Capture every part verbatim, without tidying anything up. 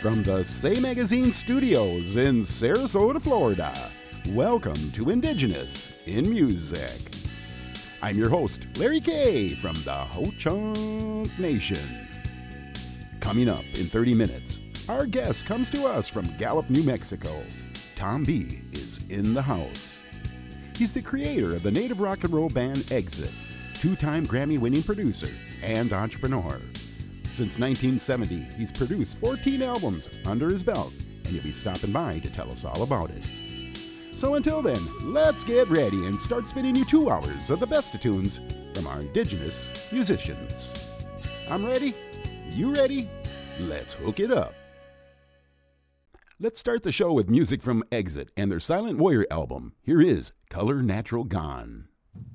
from the Say Magazine studios in Sarasota, Florida. Welcome to Indigenous in Music. I'm your host, Larry Kay from the Ho-Chunk Nation. Coming up in thirty minutes, our guest comes to us from Gallup, New Mexico. Tom B is in the house. He's the creator of the native rock and roll band Exit, two-time Grammy-winning producer and entrepreneur. Since nineteen seventy, he's produced fourteen albums under his belt, and he'll be stopping by to tell us all about it. So until then, let's get ready and start spinning you two hours of the best of tunes from our Indigenous musicians. I'm ready. You ready? Let's hook it up. Let's start the show with music from Exit and their Silent Warrior album. Here is Color Natural Gone.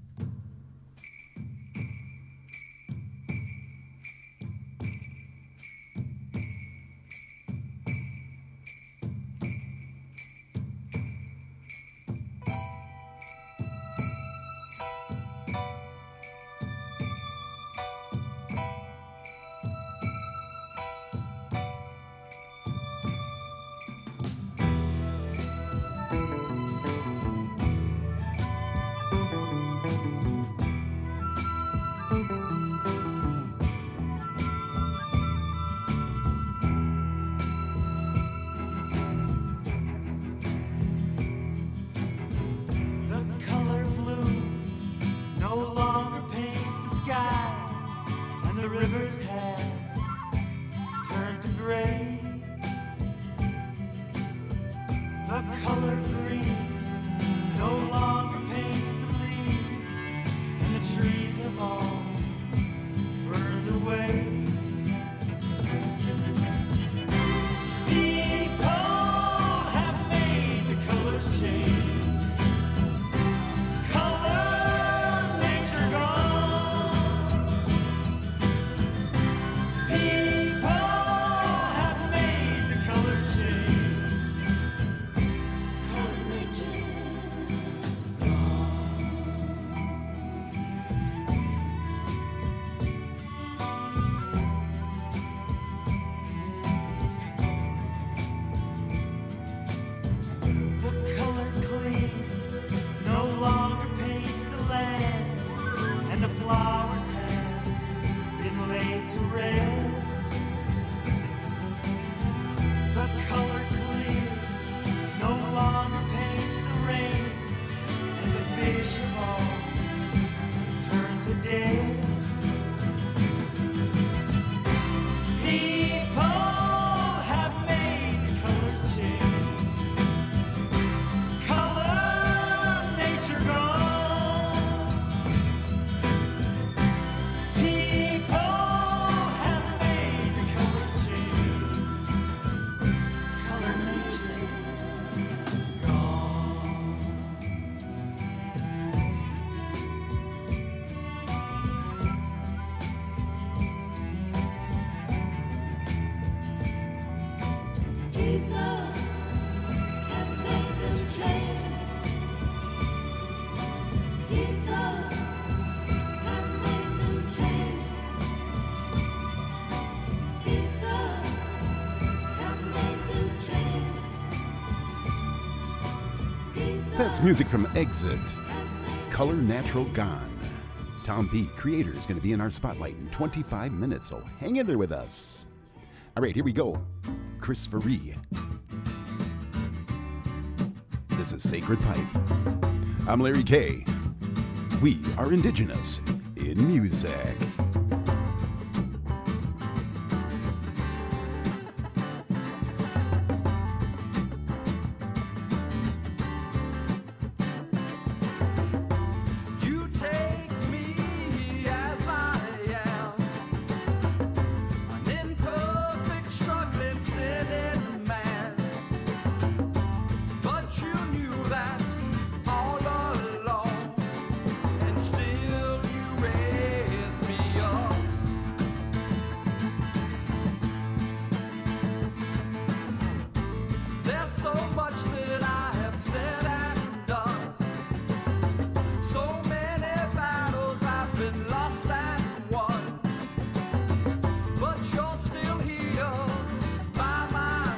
That's music from Exit, Color Natural Gone. Tom B, creator, is going to be in our spotlight in twenty-five minutes, so hang in there with us. All right, here we go. Chris Faree. This is Sacred Pipe. I'm Larry Kay. We are Indigenous in Music. But you're still here by my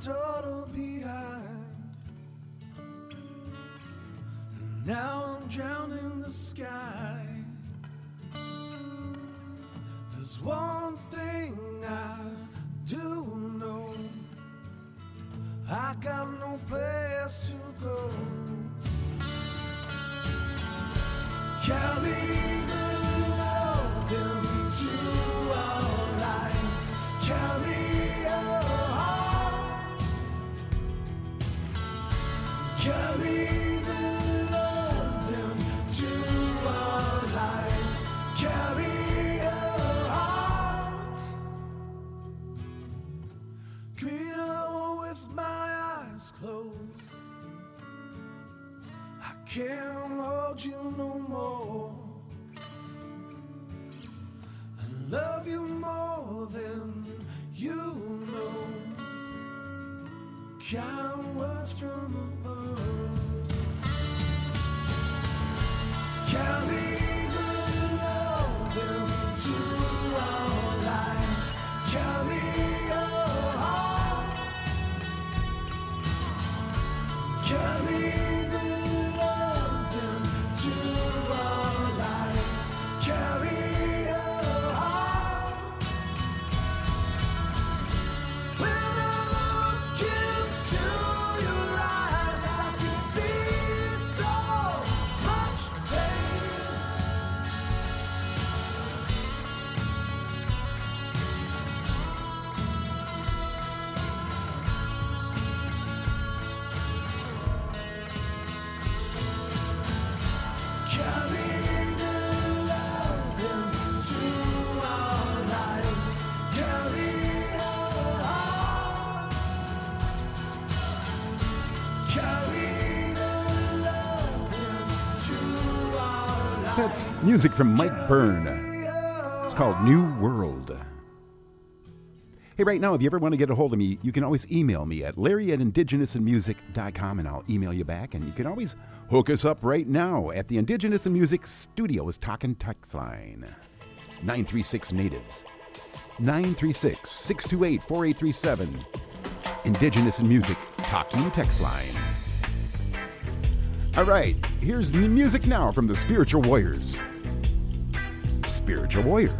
daughter behind. Now I'm drowning in the sky. There's one thing I do know, I got no place to go. Carry the love into our lives. Carry your heart. Carry the love into our lives. Carry your heart. Greet her with my eyes closed. I can't hold you no more. I love you more than you know. Count words from above. Carry the love into our lives. Carry your heart. Carry the love into our lives. Carry your heart. When I look into your eyes, I can see so much pain. Carry the love into our lives. Carry your heart. Carry the love into our lives. That's music from Mike Byrne. It's called New World. Hey, right now, if you ever want to get a hold of me, you can always email me at larry at indigenous in music dot com, and I'll email you back. And you can always hook us up right now at the Indigenous in Music Studios Talkin' Text Line. nine three six Natives. nine three six, six two eight, four eight three seven. Indigenous in Music Talking Text Line. All right, here's the music now from the Spiritual Warriors. Spiritual Warrior.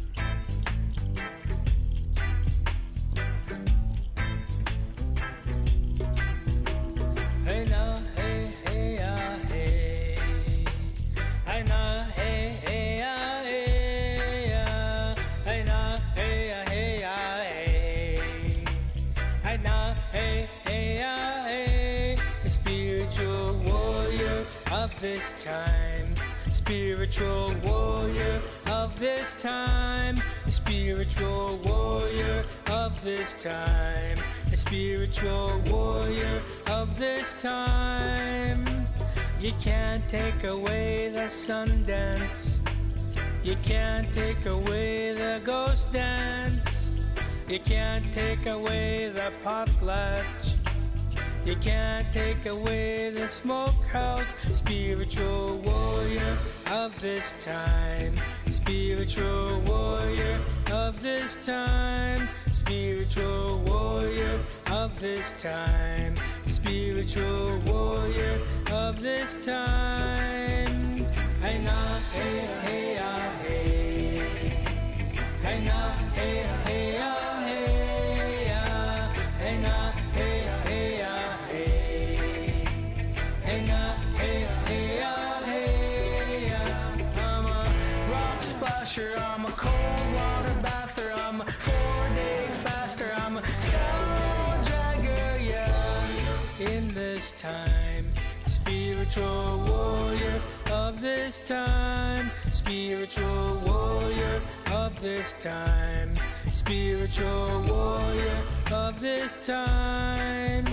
Hey na, hey, hey, ah, hey. Hey na, hey, hey, ah, hey, ah. Hey na, hey, ah, hey, ah, hey. Hey na, hey, hey, ah, hey. The spiritual warrior of this time. Spiritual warrior of this time. The spiritual warrior of this time. The spiritual warrior of this time. You can't take away the sun dance. You can't take away the ghost dance. You can't take away the potlatch. You can't take away the smokehouse. Spiritual warrior of this time. Spiritual warrior of this time. Spiritual warrior of this time. Spiritual warrior of this time. Hey na, hey, hey, ah, hey. Hey na, hey, hey, ah, hey, ah. Hey na, hey, hey, ah, hey. Hey na, hey, hey, ah, hey, ah. I'm a rock splasher, I'm a cold water bather, I'm a four-day faster, I'm a scoundrel, yeah. In this time, spiritual warrior of this time. Spiritual warrior of this time. Spiritual warrior of this time.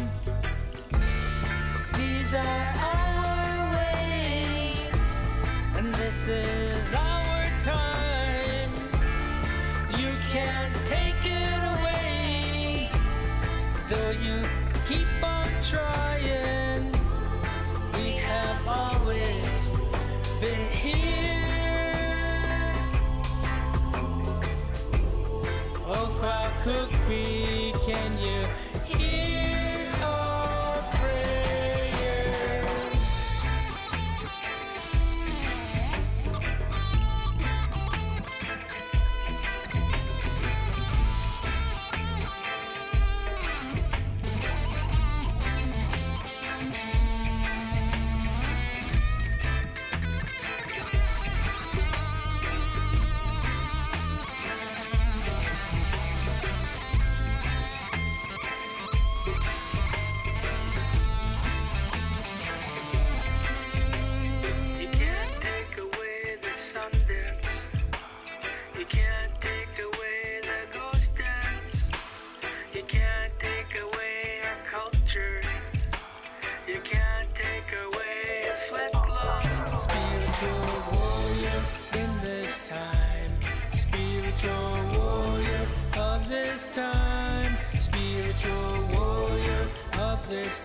These are our ways, and this is our time. You can't take it away, though you keep on trying. We have always been here. Oh, Kwakukwi, can you hear?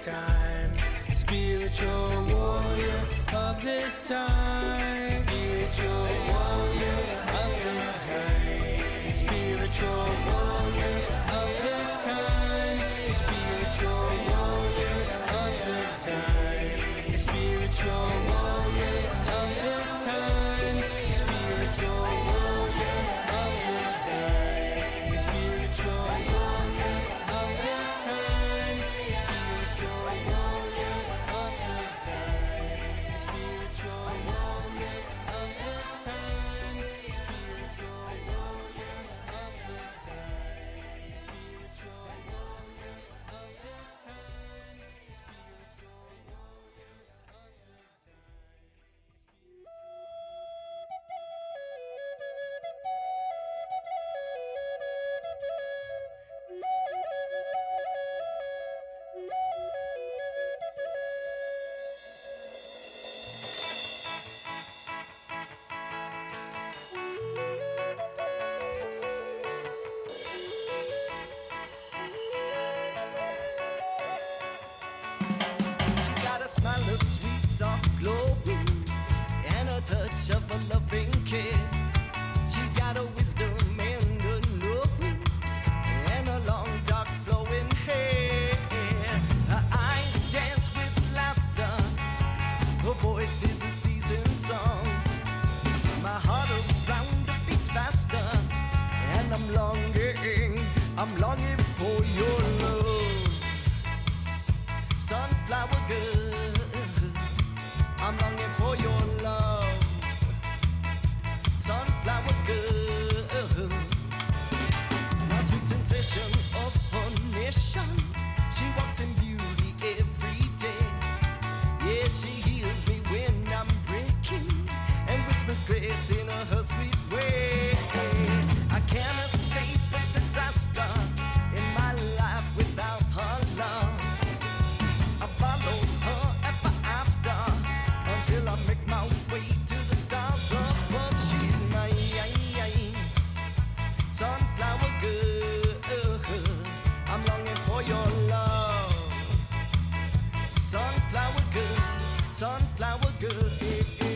time, spiritual warrior of this time, spiritual warrior of this time, spiritual warrior of this time, spiritual warrior of this time, spiritual warrior of this time, spiritual warrior of this time, spiritual warrior of this time, spiritual warrior of this time, spiritual warrior of this time, spiritual warrior of this time, spiritual warrior of this time, spiritual She got a smile of sweet, soft glowing, and a touch of a loving care. She's got a wisdom and a knowing, and a long, dark, flowing hair. Her eyes dance with laughter, her voice is a seasoned song. My heart around her beats faster, and I'm longing, I'm longing for your love. Sunflower girl, I'm longing for your love. Sunflower girl, my sweet sensation of her mission. She walks in beauty every day. Yeah, she heals me when I'm breaking, and whispers grace in her sweet way. I can't escape a disaster in my life without her love. I follow her ever after until I make my way to the stars above. She's my sunflower girl. I'm longing for your love. Sunflower girl, sunflower girl. eh, eh.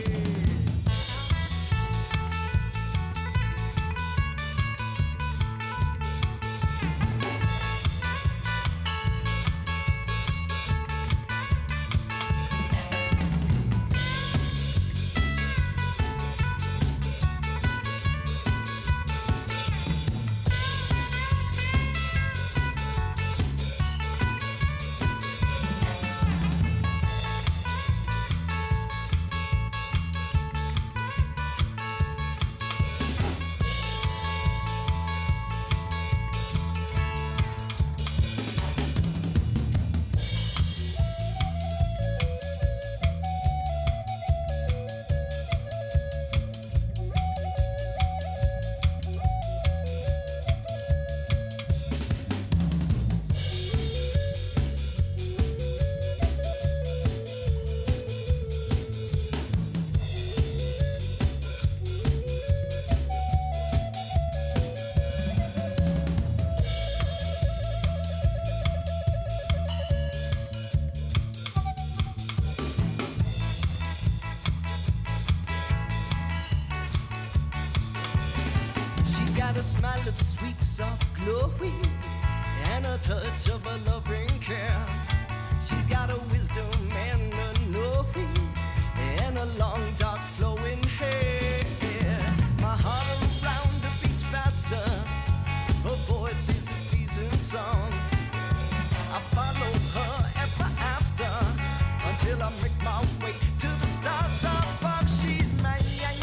She's got a smile of sweet, soft, glowing, and a touch of a loving care. She's got a wisdom and a knowing, and a long, dark, flowing hair. My heart around her beats faster. Her voice is a seasoned song. I follow her ever after until I make my way to the stars above. She's my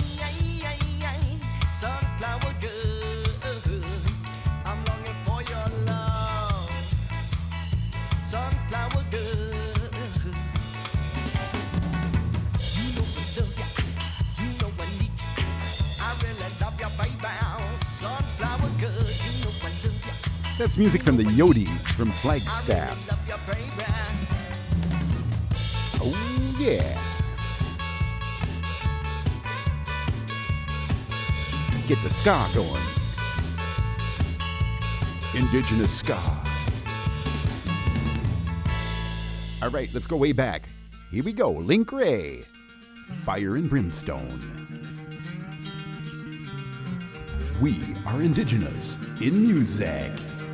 sunflower girl. I'm longing for your love. Sunflower girl. You know I love ya. You know I need ya. I really love ya, baby. Sunflower girl. You know I love ya. That's music from the Yodis from I really Flagstaff. love ya, baby. Oh, yeah. Get the ska going. Indigenous ska. I All right, let's go way back. Here we go. Link Wray, Fire and Brimstone. We are indigenous in music.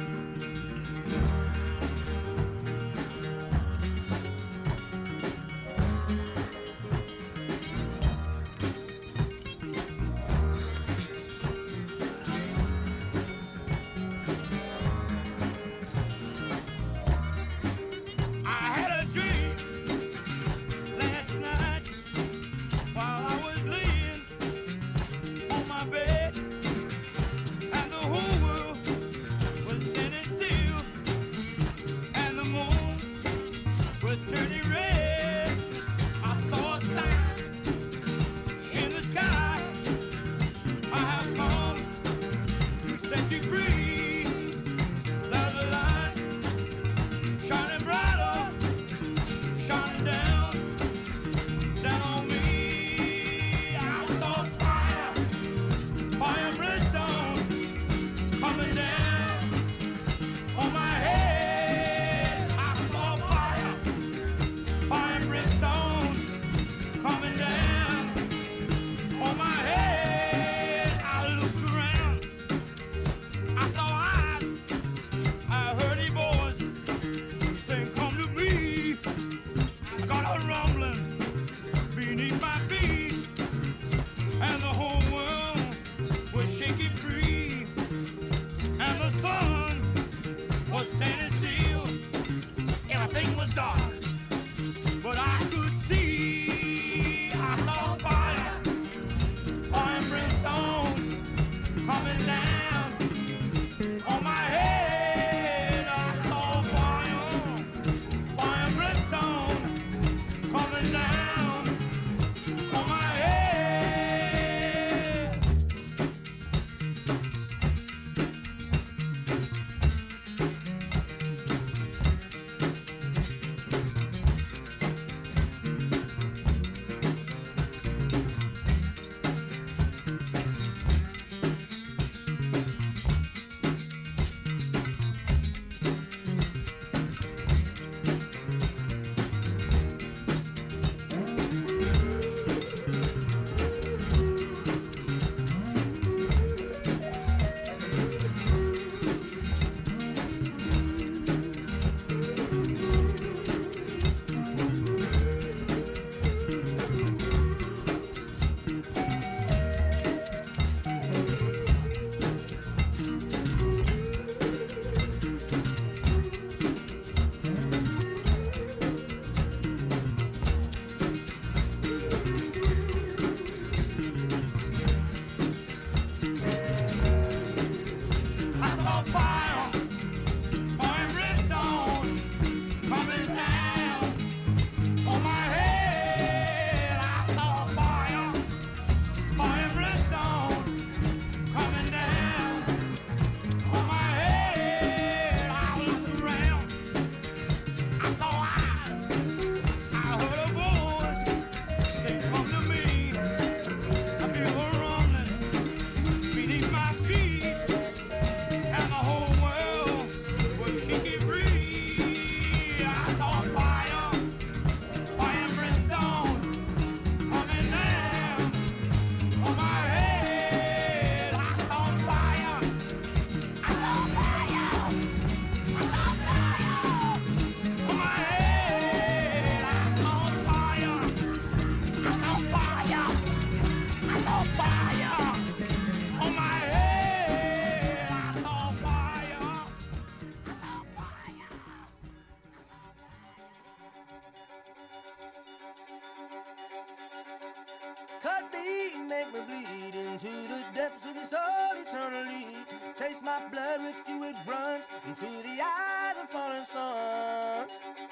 Cut me, make me bleed into the depths of your soul eternally. Taste my blood with you, it runs into the eyes of falling sun.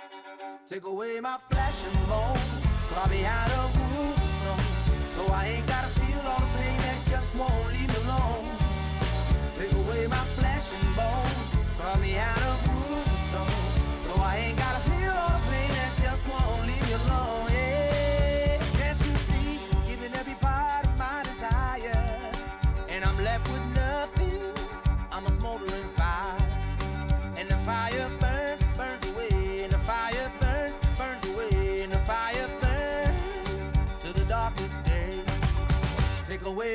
Take away my flesh and bone, draw me out of wood and stone, so I ain't gotta feel all the pain that just won't leave me alone. Take away my flesh and bone, draw me out of wood and stone, so I ain't gotta feel all the pain that just won't leave me alone. Yeah, can't you see, giving every part of my desire, and I'm left with nothing. I'm a smoldering fire, and the fire burns, burns away, and the fire burns, burns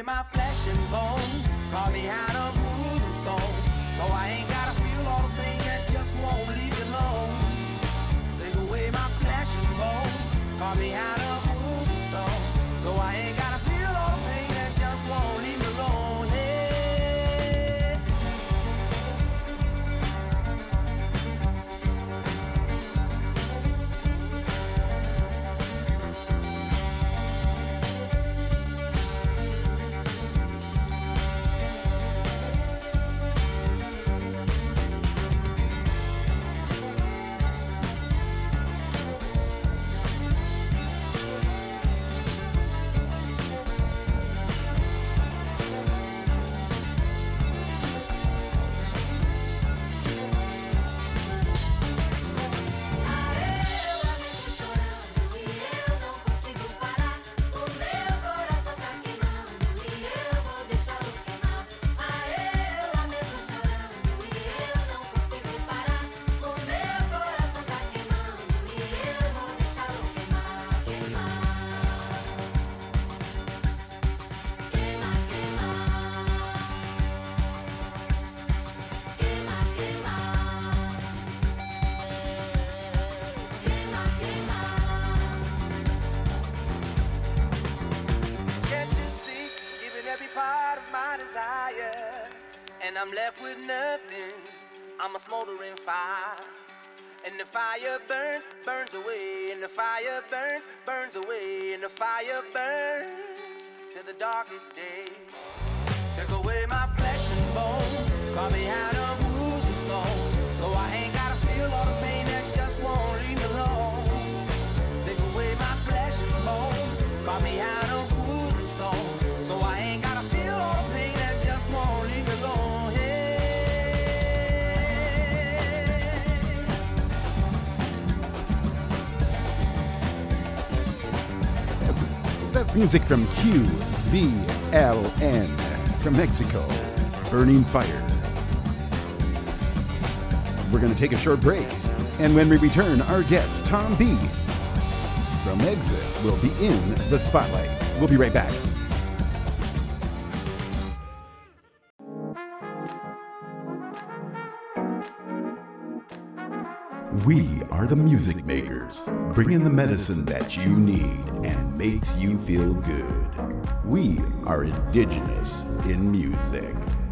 my flesh and bone. Carve me out of wood and stone. So I ain't gotta feel all the pain that just won't leave me alone. Take away my flesh and bone. Carve me out of wood and stone. So I ain't gotta feel all the pain that just won't leave me alone. Hey. And I'm left with nothing. I'm a smoldering fire. And the fire burns, burns away. And the fire burns, burns away. And the fire burns till the darkest day. Take away my flesh and bone. Carve me out of wood and stone. So I ain't gotta feel all the pain that just won't leave me alone. Take away my flesh and bone. Carve me out of wood and stone. So I ain't gotta feel all the pain that just won't leave me alone. That's music from Q V L N from Mexico, Burning Fire. We're going to take a short break, and when we return, our guest, Tom B. from Exit, will be in the spotlight. We'll be right back. We are the music makers, bringing the medicine that you need and makes you feel good. We are indigenous in music.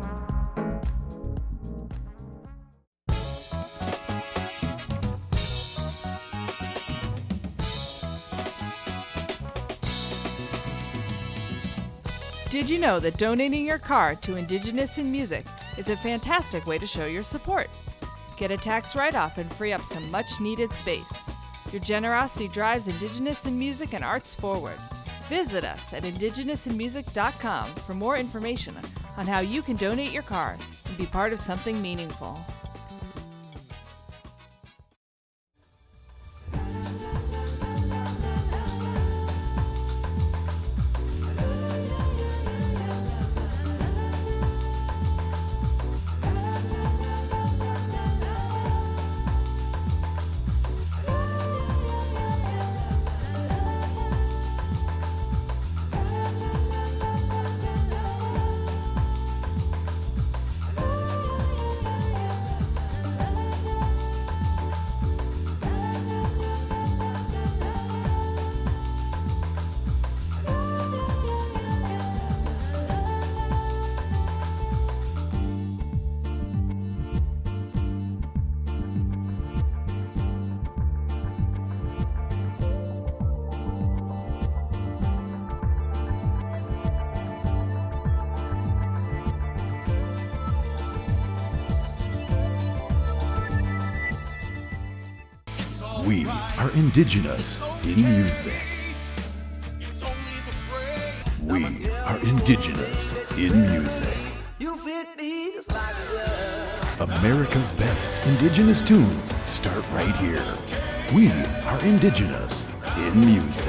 Did you know that donating your car to Indigenous in Music is a fantastic way to show your support? Get a tax write-off and free up some much-needed space. Your generosity drives Indigenous in Music and arts forward. Visit us at indigenous in music dot com for more information on how you can donate your car and be part of something meaningful. We are indigenous in music. We are indigenous in music. America's best indigenous tunes start right here. We are indigenous in music.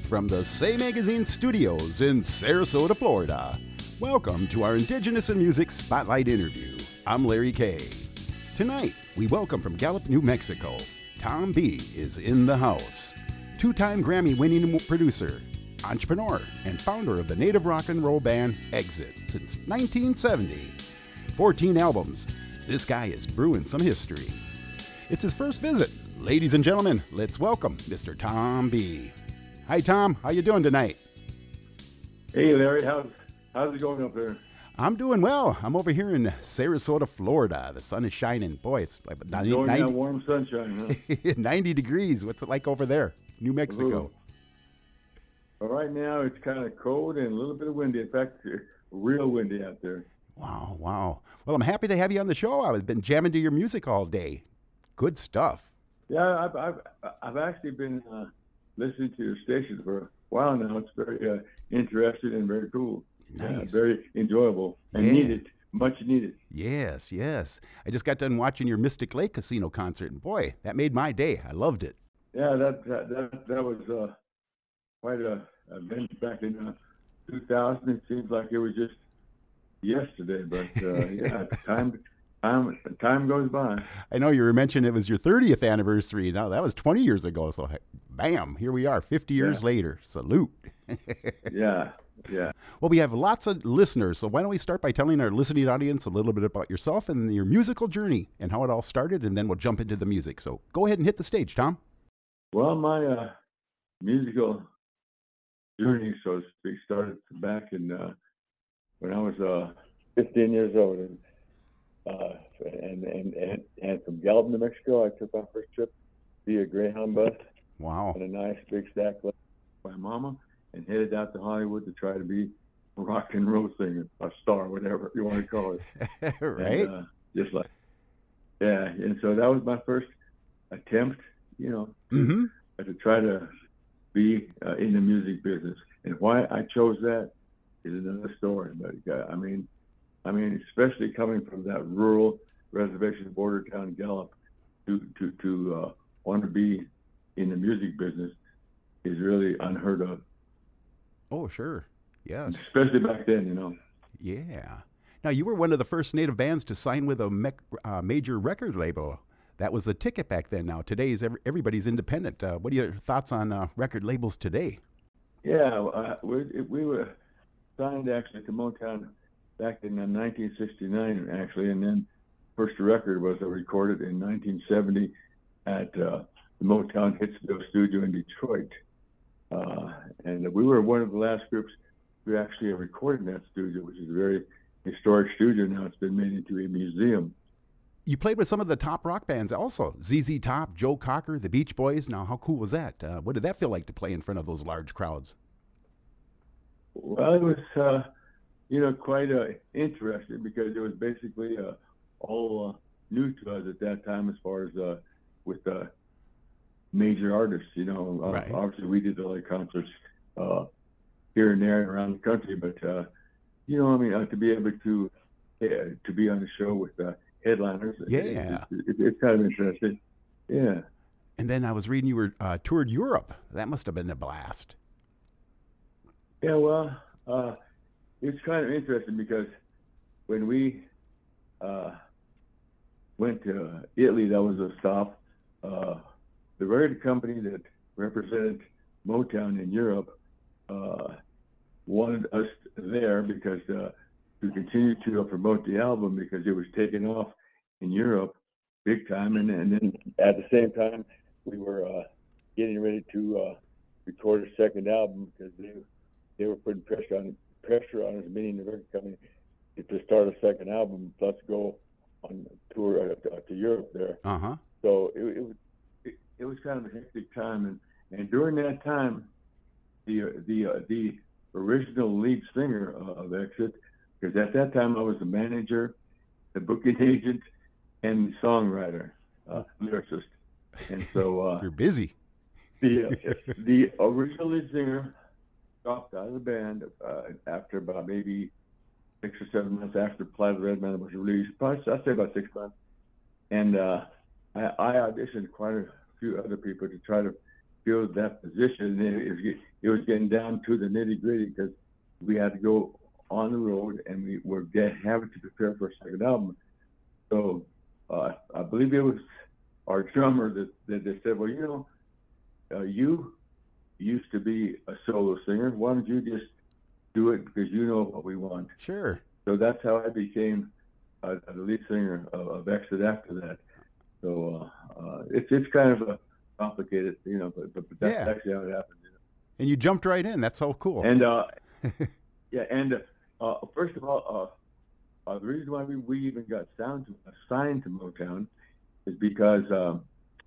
from the Say Magazine studios in Sarasota, Florida. Welcome to our Indigenous in Music Spotlight interview. I'm Larry Kay. Tonight, we welcome from Gallup, New Mexico, Tom B is in the house. Two-time Grammy-winning producer, entrepreneur, and founder of the native rock and roll band Exit since nineteen seventy. fourteen albums. This guy is brewing some history. It's his first visit. Ladies and gentlemen, let's welcome Mister Tom B. Hi, Tom. How you doing tonight? Hey, Larry. How's how's it going up there? I'm doing well. I'm over here in Sarasota, Florida. The sun is shining. Boy, it's like ninety, Enjoying ninety, that warm sunshine, huh? ninety degrees. What's it like over there, New Mexico? Well, right now it's kind of cold and a little bit of windy. In fact, it's real windy out there. Wow, wow. Well, I'm happy to have you on the show. I've been jamming to your music all day. Good stuff. Yeah, I've I've, I've actually been uh, listening to your station for a while now. It's very uh, interesting and very cool. Nice. Yeah, very enjoyable and Yeah. needed, much needed. Yes, yes. I just got done watching your Mystic Lake Casino concert, and boy, that made my day. I loved it. Yeah, that that that, that was uh, quite a event back in uh, two thousand. It seems like it was just yesterday, but uh, yeah, time time time goes by. I know you were mentioning it was your thirtieth anniversary. Now, that was twenty years ago, so bam, here we are, fifty years Yeah. later. Salute. Yeah, yeah. Well, we have lots of listeners, so why don't we start by telling our listening audience a little bit about yourself and your musical journey and how it all started, and then we'll jump into the music. So go ahead and hit the stage, Tom. Well, my uh, musical journey, so to speak, started back in uh, when I was uh, fifteen years old, and, uh, and and and and from Gallup, New Mexico, I took my first trip via Greyhound bus Wow. on a nice big stack left by Mama, and headed out to Hollywood to try to be a rock and roll singer, a star, whatever you want to call it. Right? And, uh, just like, yeah. And so that was my first attempt, you know, to, Mm-hmm. uh, to try to be uh, in the music business. And why I chose that is another story. But uh, I mean, I mean, especially coming from that rural reservation border town, Gallup, to to to uh, want to be in the music business is really unheard of, Oh, sure. Yes. especially back then, you know. Yeah. Now, you were one of the first native bands to sign with a mec- uh, major record label. That was the ticket back then. Now, today's every- everybody's independent. Uh, what are your thoughts on uh, record labels today? Yeah, uh, we, we were signed actually to Motown back in uh, nineteen sixty-nine, actually, and then first record was uh, recorded in nineteen seventy at uh, the Motown Hitsville studio in Detroit. Uh, and we were one of the last groups who actually recorded in that studio, which is a very historic studio now. It's been made into a museum. You played with some of the top rock bands also. Z Z Top, Joe Cocker, the Beach Boys. Now, how cool was that? Uh, what did that feel like to play in front of those large crowds? Well, it was, uh, you know, quite uh, interesting because it was basically uh, all uh, new to us at that time as far as uh, with uh, major artists. You know, uh, Right. obviously we did a lot of concerts uh, here and there around the country, but uh, you know, I mean, uh, to be able to uh, to be on the show with uh, headliners, Yeah. it, it, it's kind of interesting. Yeah. And then I was reading you were uh, toured Europe. That must have been a blast. Yeah, well, uh, it's kind of interesting because when we uh, went to Italy, that was a stop. Uh, the record company that represented Motown in Europe uh, wanted us there because uh, to continue to uh, promote the album because it was taken off in Europe big time, and, and then at the same time we were uh, getting ready to uh, record a second album because they they were putting pressure on pressure on us, meaning the record company, to start a second album plus go on tour uh, to Europe there. Uh huh. So it, it was it, it was kind of a hectic time, and, and during that time, the uh, the uh, the original lead singer uh, of Exit, because at that time I was the manager, the booking agent, and the songwriter, uh, lyricist, and so uh, You're busy. the uh, the original lead singer dropped out of the band uh, after about maybe six or seven months after Plaid Red Man was released. Probably, I'd say about six months. And uh, I, I auditioned quite a few other people to try to filled that position. It was, get- it was getting down to the nitty gritty because we had to go on the road and we were get, having to prepare for a second album. So uh, I believe it was our drummer that, that they said, well, you know, uh, you used to be a solo singer. Why don't you just do it because you know what we want? Sure. So that's how I became uh, the lead singer of, of Exit after that. So uh, uh, it's it's kind of a complicated, you know, but, but that's Yeah. actually how it happened. You know? And you jumped right in. That's so cool. And uh, yeah, and uh, first of all, uh, uh, the reason why we, we even got sound to, assigned to Motown is because um,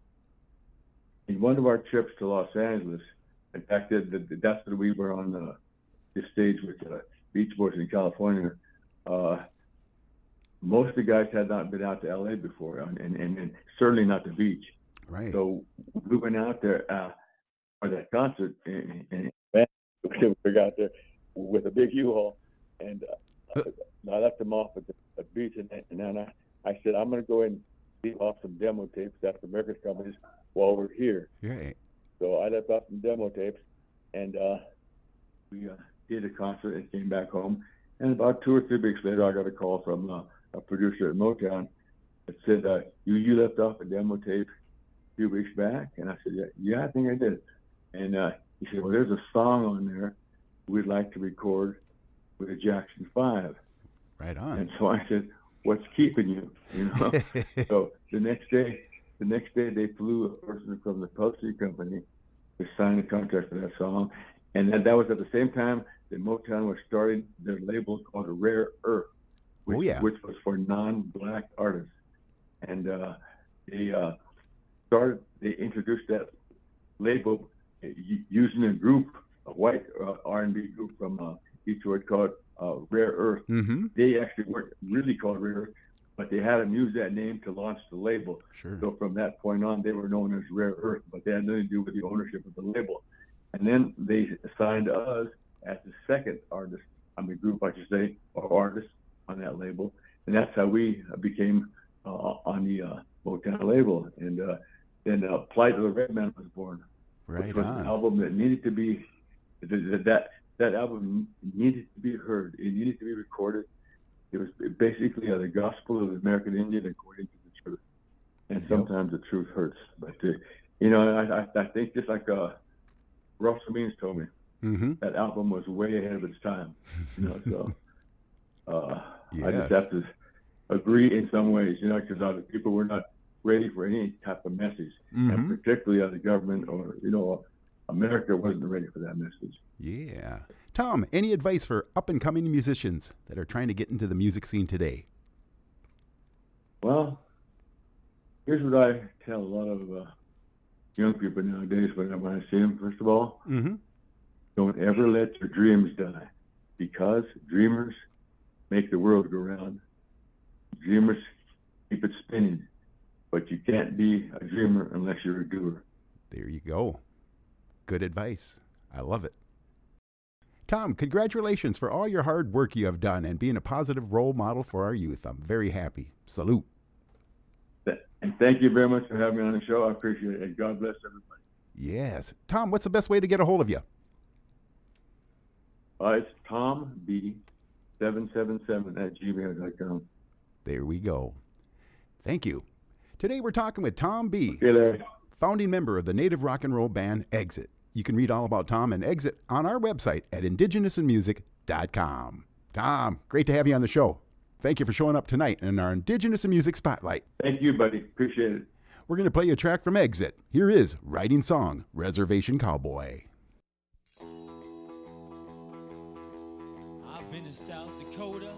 in one of our trips to Los Angeles, in fact, that, that, that's when we were on the, the stage with uh, Beach Boys in California. Uh, most of the guys had not been out to L A before, and, and, and certainly not the beach. right. So we went out there uh, for that concert, and, and we got there with a big U-Haul, and uh, I left them off at the, at the beach, and, and then I, I said, I'm going to go and leave off some demo tapes after record companies while we're here. Right. So I left off some demo tapes, and uh, we uh, did a concert and came back home. And about two or three weeks later, I got a call from uh, a producer at Motown that said, uh, you, you left off a demo tape a few weeks back? And I said, yeah, yeah, I think I did. And uh, he said, well, there's a song on there we'd like to record with the Jackson Five. Right on. And so I said, what's keeping you? You know. So the next day, the next day they flew a person from the publishing company to sign a contract for that song, and then that was at the same time that Motown was starting their label called Rare Earth, which, Oh, yeah. which was for non-black artists, and uh, they uh, started. They introduced that label uh, u- using a group, a white uh, R and B group from uh, Detroit called uh, Rare Earth. Mm-hmm. They actually weren't really called Rare Earth, but they had them use that name to launch the label. Sure. So from that point on, they were known as Rare Earth, but they had nothing to do with the ownership of the label. And then they assigned us as the second artist on the group, I should say, or artist on that label. And that's how we became uh, on the uh, Motown label. And uh, then uh, Plight of the Red Man was born, Right which was on. an album that needed to be, that, that, that album needed to be heard. It needed to be recorded. It was basically uh, the gospel of the American Indian according to the truth. And sometimes the truth hurts. But, uh, you know, I, I, I think just like uh, Russell Means told me, Mm-hmm. that album was way ahead of its time. You know, so uh, I just Yes. have to agree in some ways, you know, because other people were not ready for any type of message. Mhm. And particularly uh, the government or, you know, America wasn't ready for that message. Yeah. Tom, any advice for up-and-coming musicians that are trying to get into the music scene today? Well, here's what I tell a lot of uh, young people nowadays when I, when I see them. First of all, Mm-hmm. don't ever let your dreams die, because dreamers make the world go round. Dreamers keep it spinning, but you can't be a dreamer unless you're a doer. There you go. Good advice. I love it. Tom, congratulations for all your hard work you have done and being a positive role model for our youth. I'm very happy. Salute. And thank you very much for having me on the show. I appreciate it. And God bless everybody. Yes. Tom, what's the best way to get a hold of you? Uh, it's Tom B seven seven seven at gmail dot com. There we go. Thank you. Today we're talking with Tom B, Okay, Larry. founding member of the native rock and roll band Exit. You can read all about Tom and Exit on our website at indigenous in music dot com. Tom, great to have you on the show. Thank you for showing up tonight in our Indigenous in Music Spotlight. Thank you, buddy. Appreciate it. We're going to play a track from Exit. Here is Writing Song, Reservation Cowboy. I've been in South Dakota.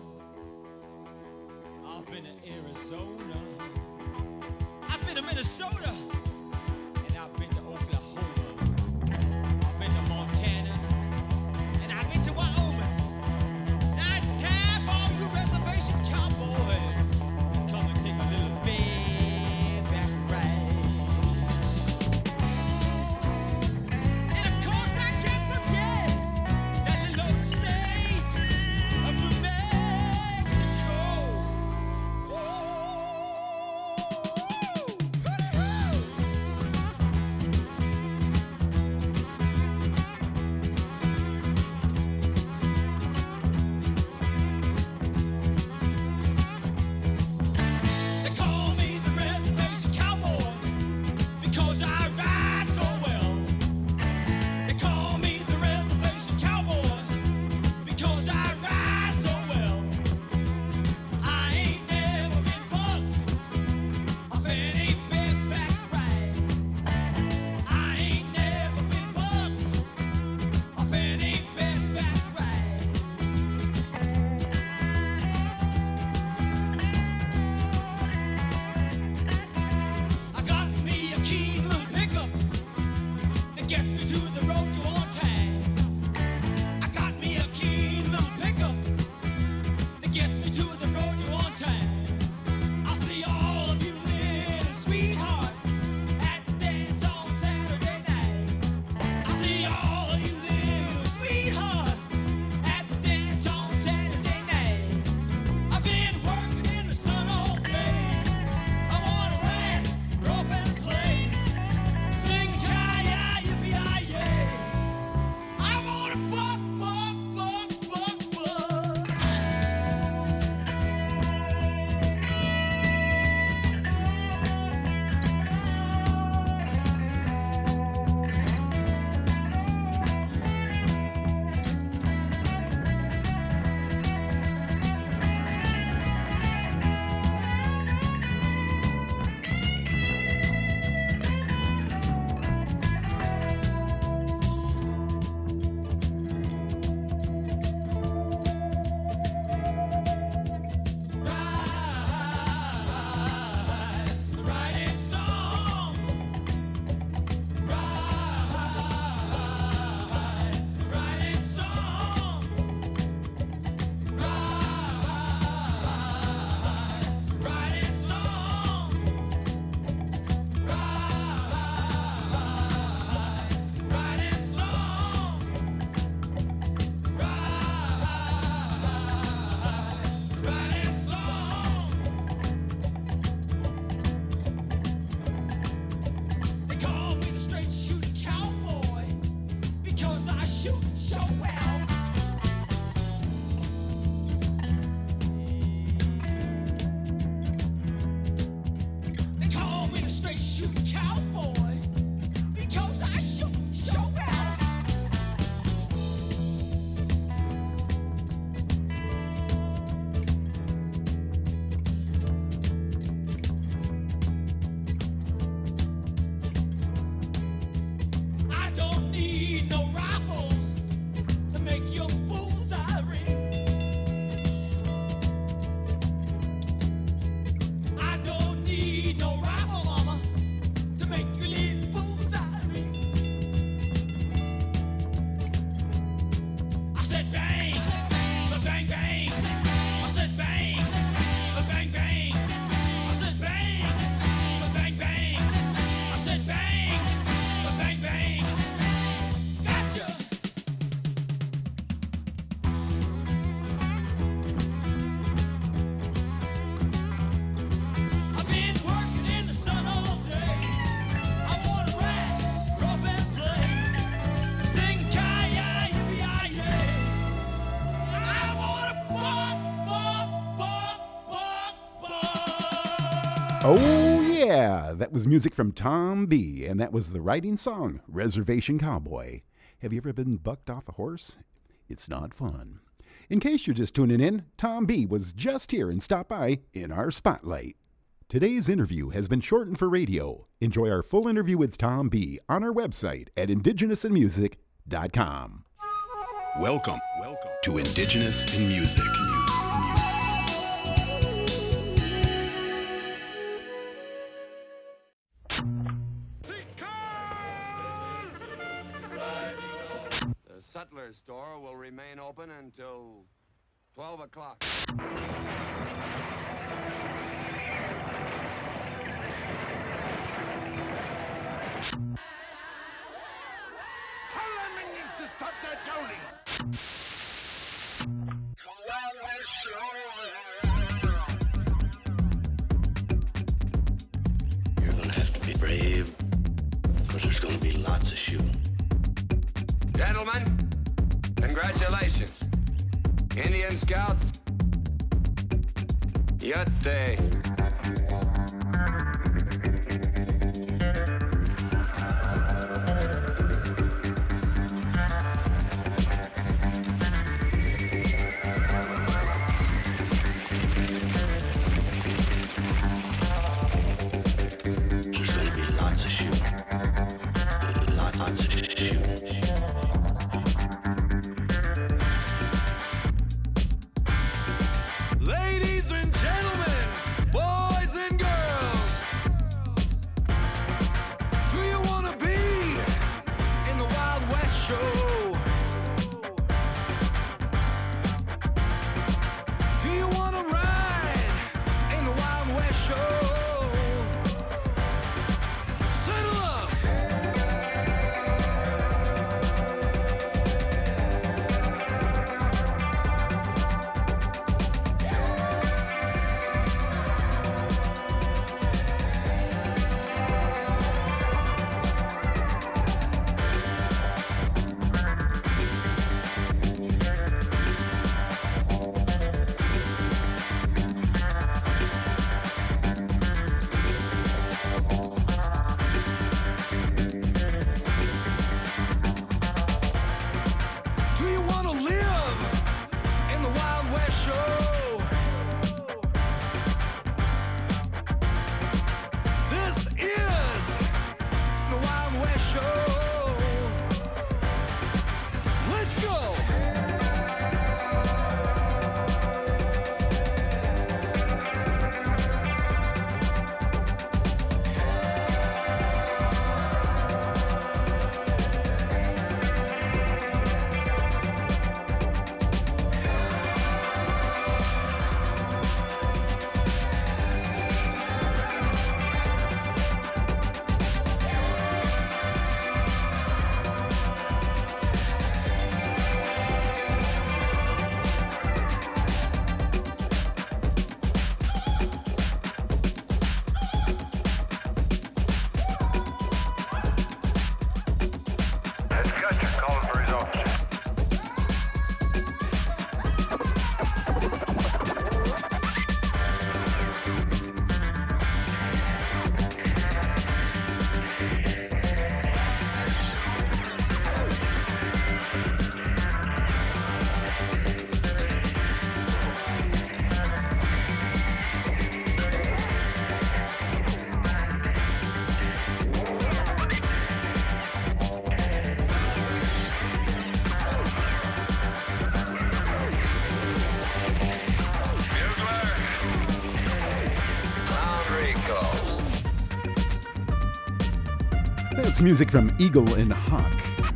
I've been in Arizona. I've been to Minnesota. And I've been to Oklahoma. I've been to Montana. And I've been to Wyoming. Now it's time for all you reservation cowboys to come and take a little bareback ride. And of course I can't forget that little state of New Mexico. Woo! Hoo-hoo! Oh, yeah, that was music from Tom B., and that was the writing song, Reservation Cowboy. Have you ever been bucked off a horse? It's not fun. In case you're just tuning in, Tom B. was just here and stopped by in our spotlight. Today's interview has been shortened for radio. Enjoy our full interview with Tom B. on our website at indigenous in music dot com. Welcome, welcome to Indigenous in Music. The Sutler store will remain open until twelve o'clock. To stop that yowling. You're gonna have to be brave, because there's gonna be lots of shooting. Gentlemen, congratulations. Indian Scouts, Yatte. Ladies and gentlemen, boys and girls, Gotcha. Calling for his officer. That's music from Eagle and Hawk.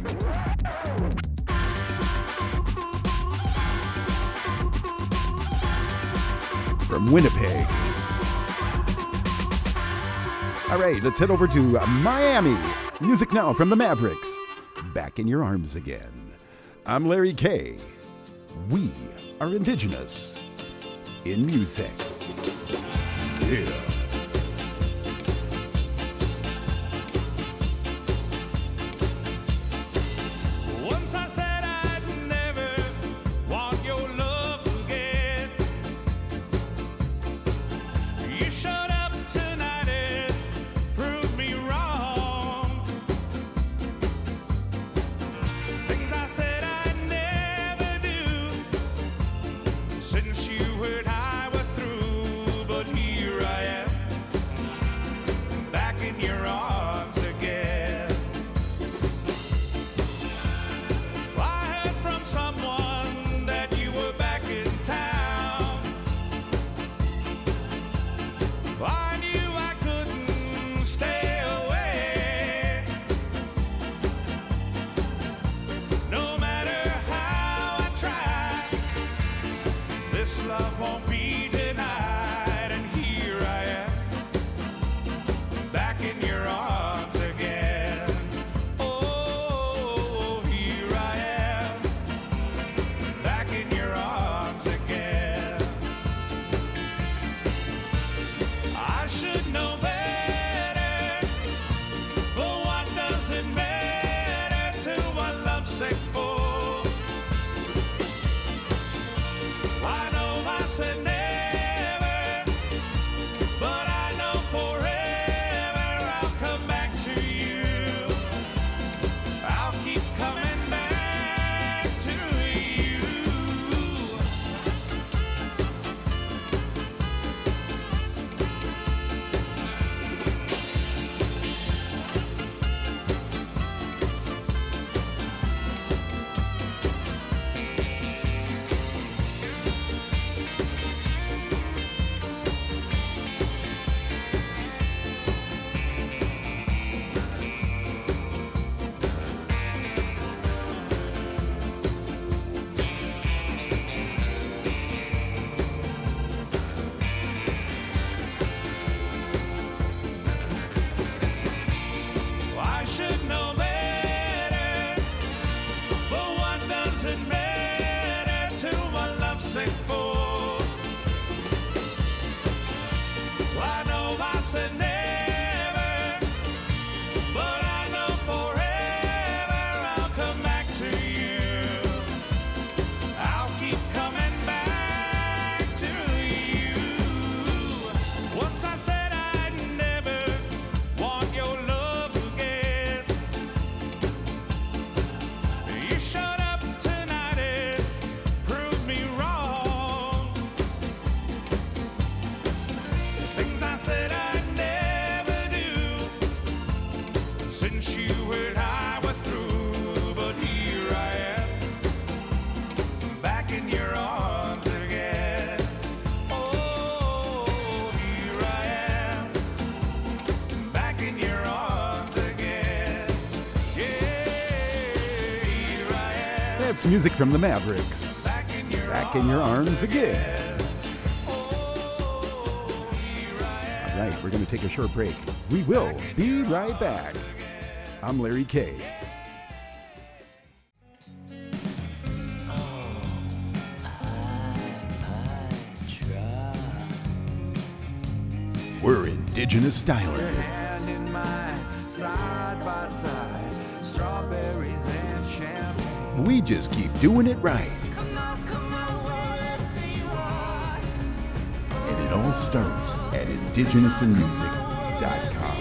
From Winnipeg. All right, let's head over to Miami. Music now from the Mavericks. Back in your arms again. I'm Larry K. We are indigenous in music. Yeah. Once I said I'd never want your love again. You showed up tonight and proved me wrong. Things I said I'd never do since you and I were through. But here I am, back in your arms again. I heard from someone that you were back in town. I knew I couldn't stay away. No matter how I try, this love won't be denied. And here I am, back in your arms again. Oh, here I am, back in your arms again. I should know better, but what does it matter to a lovesick fool? I know I said never, but I know forever I'll come back to you. I'll keep coming back to you. I should know better, but what does it matter to a lovesick fool? I know I said never, but I know forever I'll come back to you. I'll keep coming back to you. Once I said I'd never want your love again. You showed up tonight and proved me wrong. Things I said I'd never do since you and I were through. But here I am, back in your arms again. Oh, here I am, back in your arms again. Yeah, here I am, That's music from the Mavericks. back in your Back in your arms again. Oh, here I am. All right, we're going to take a short break. We will be right back. I'm Larry K. We're indigenous styling. Hand in mine, side by side, strawberries and We just keep doing it right. And it all starts at indigenous in music dot com.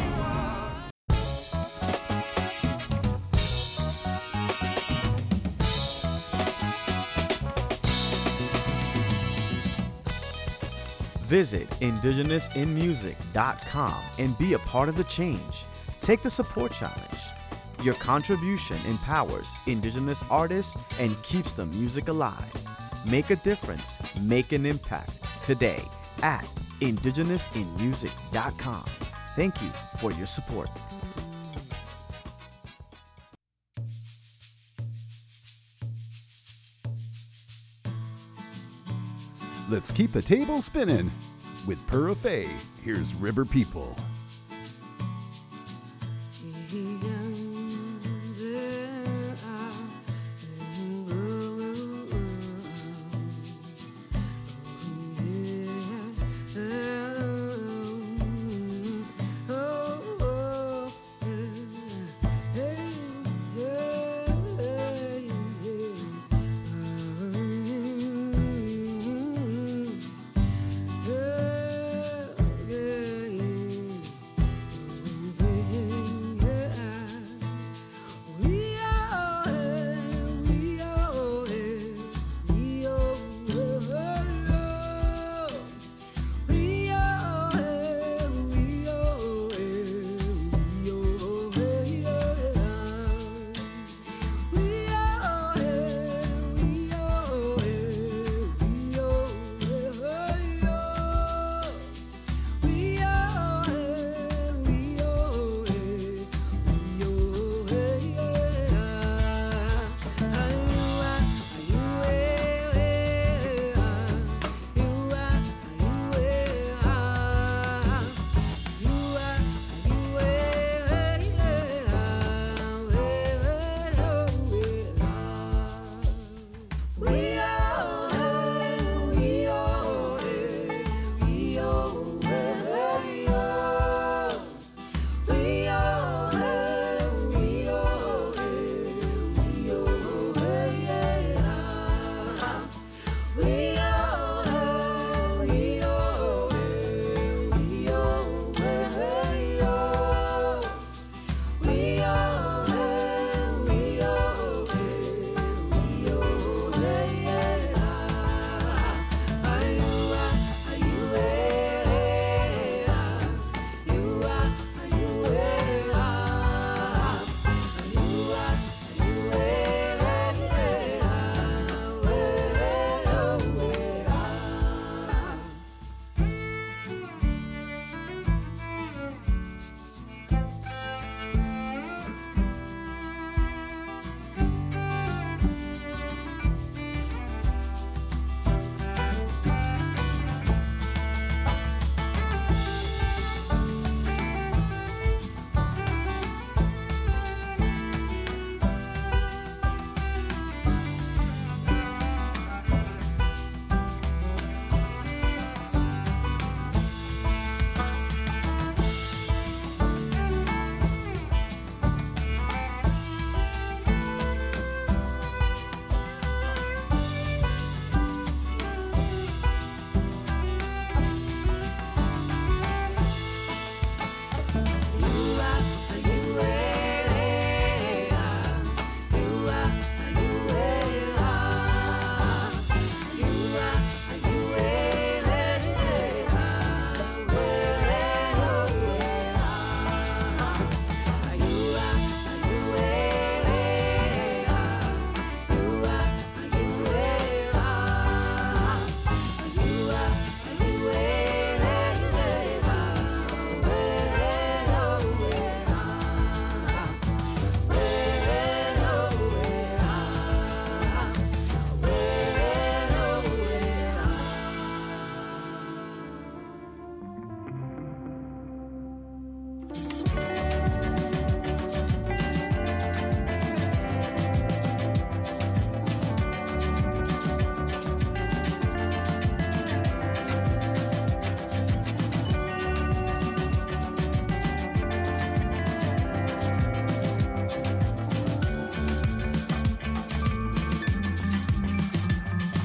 Visit indigenous in music dot com and be a part of the change. Take the support challenge. Your contribution empowers indigenous artists and keeps the music alive. Make a difference, make an impact today at indigenous in music dot com. Thank you for your support. Let's keep the table spinning. With Pura Fay, here's River People.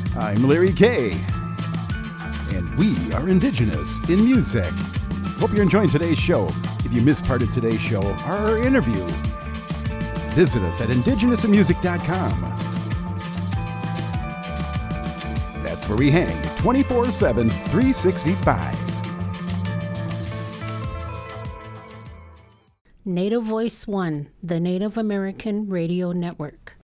I'm Larry K, and we are Indigenous in Music. Hope you're enjoying today's show. If you missed part of today's show or our interview, visit us at indigenous in music dot com. That's where we hang twenty-four seven, three sixty-five. Native Voice One, the Native American Radio Network.